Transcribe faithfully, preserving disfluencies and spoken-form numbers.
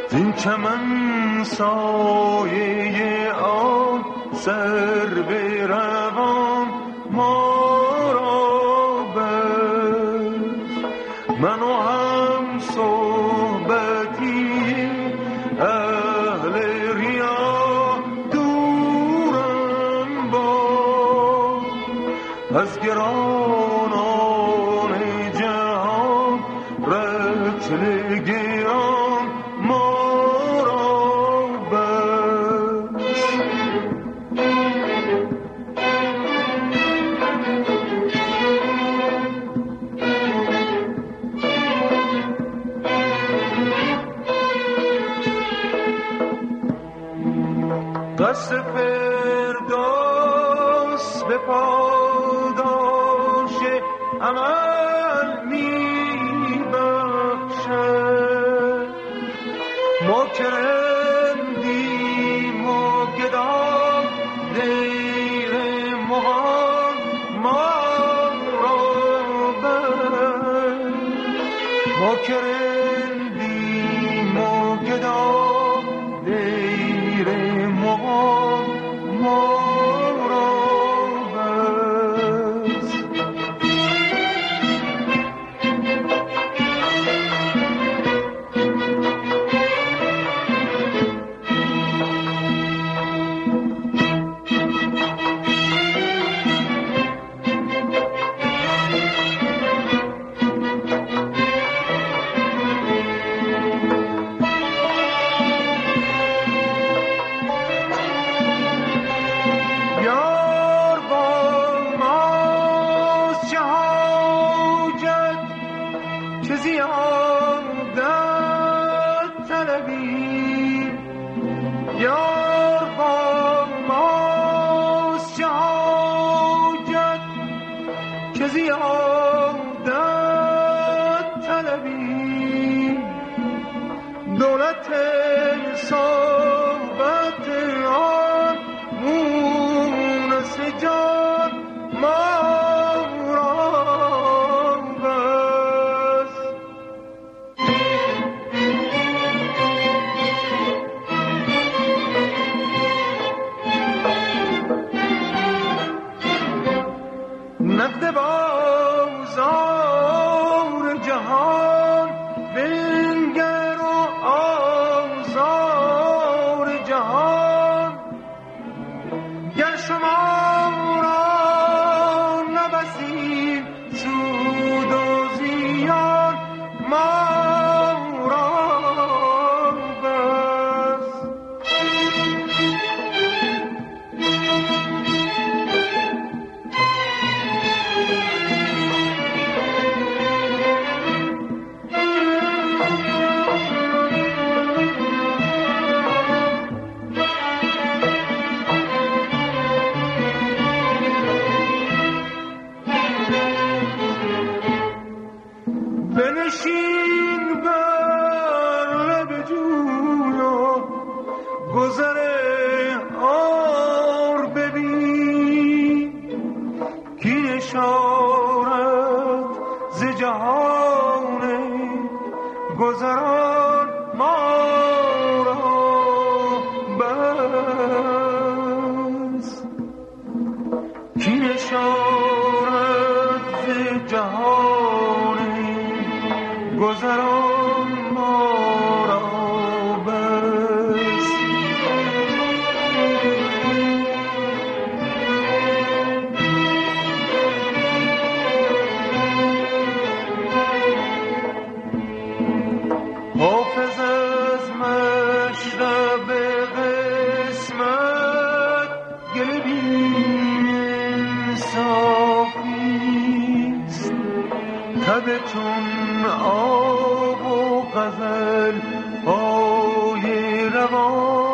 زین چمن سایه آن سر به روان ما را بست. من و هم صحبتی اهل ریا دورم با از گرانان جهان رتل گران ما را بست. قصد فردوس به پاداش عمل می بخشد. ما کرندیم و گدا دیر مغان ما را بست. ما کرندیم و گدا دیر مغان ما را بست. یار با ماست چه حاجت که زیادت طلبی. یار با ماست چه حاجت که زیادت طلبی. دولت صحبت آن مونس جان ما را بست. نقد بازار جهان بنگر و آزار جهان. گر شما را نبسید سود و زیان ما را بست. بنشین بر لب جوی و گذر آر ببین کی نشارت ز جهان گذران ما را بست. کی نشارت ز جهان گذران ما را بست. حافظ از مشرب قسمت گله بین انصافیست. تبتون آب و غزل های روان